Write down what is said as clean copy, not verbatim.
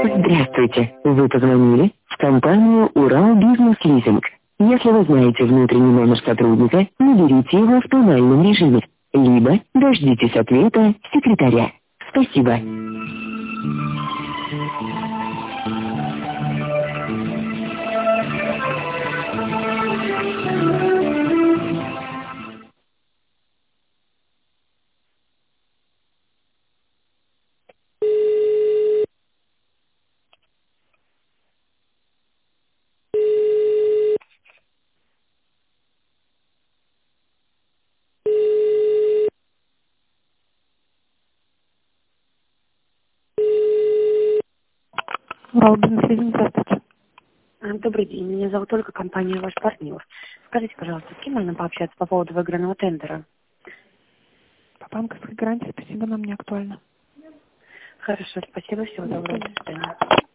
Здравствуйте. Вы позвонили в компанию «Урал Бизнес Лизинг». Если вы знаете внутренний номер сотрудника, наберите его в тональном режиме, либо дождитесь ответа секретаря. Спасибо. Урал Бизнес Лизинг, здравствуйте. Добрый день, меня зовут Ольга, компания «Ваш партнер». Скажите, пожалуйста, с кем можно пообщаться по поводу выигранного тендера? По банковской гарантии спасибо, нам не актуально. Хорошо, спасибо, всего доброго, до свидания.